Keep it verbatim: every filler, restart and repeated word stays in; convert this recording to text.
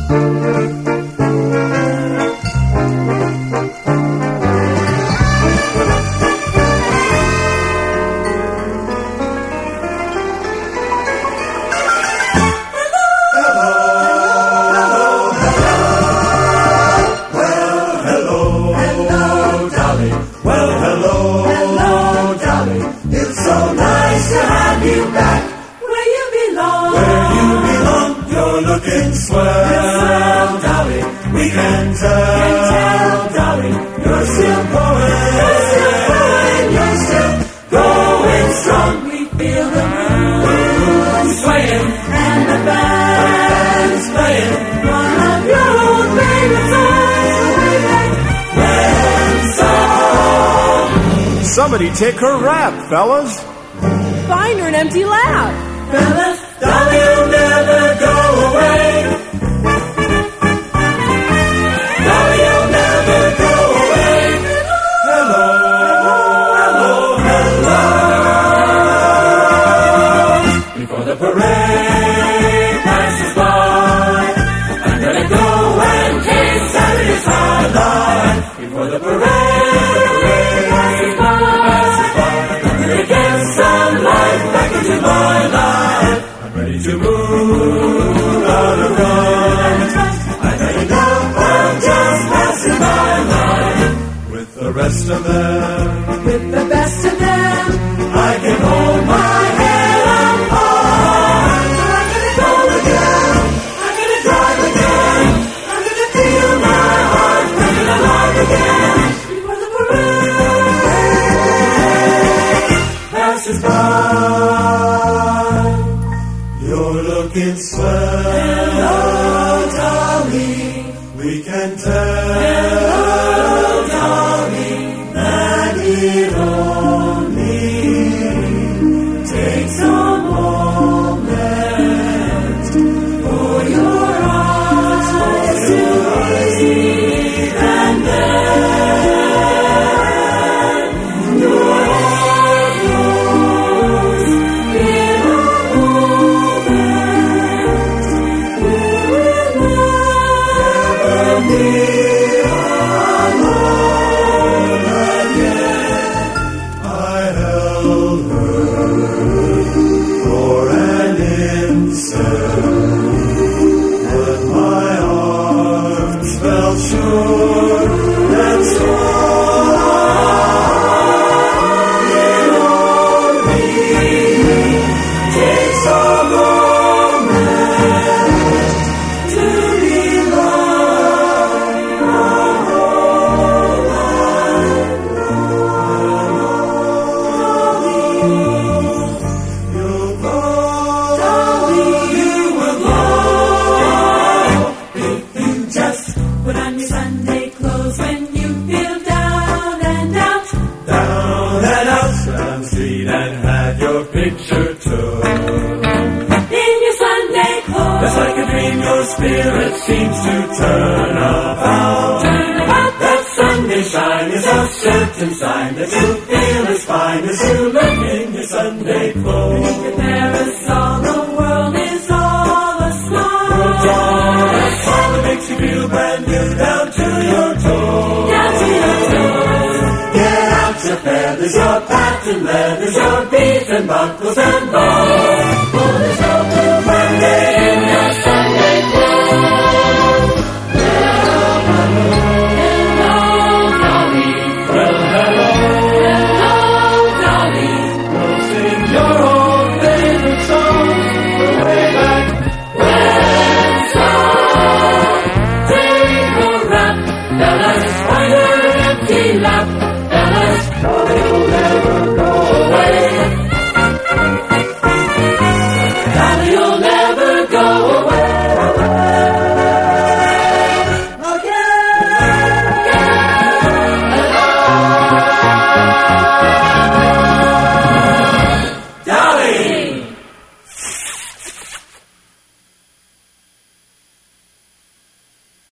Looking swell, Dolly. We can tell, can tell, Dolly. You're still going, you're still going, you're still going strong. We feel the moon swaying and the band's playing one of your old favorite songs way back when. Somebody take her rap, fellas. Find her an empty lap, fellas. Dolly will never go away. Dolly will never go away. Hello, hello, hello. Before the parade passes by, I'm gonna go and taste Saturday's highlight. Before the parade passes by, I'm gonna get some life back into my life. Ready to move out of run. I tell you now, I'm just passing by life. With the rest of them, with the best of them, I can hold my head up high. I'm gonna go again, I'm gonna drive again, I'm gonna feel my heart coming alive again. Before the parade passes by. You're looking swell, hello, Dolly. We can tell, hello, Dolly, that it only takes a moment for your eyes to see, and then your heart knows in a spirit seems to turn about. Turn about. That Sunday shine is a certain sign that you feel as fine as you look in your Sunday clothes. Beneath your parasol, the world is all a smile. World's all a smile that makes you feel brand new down to your toes. Down to your toes. Get out your feathers, your patent leathers, your beads and buckles and bows.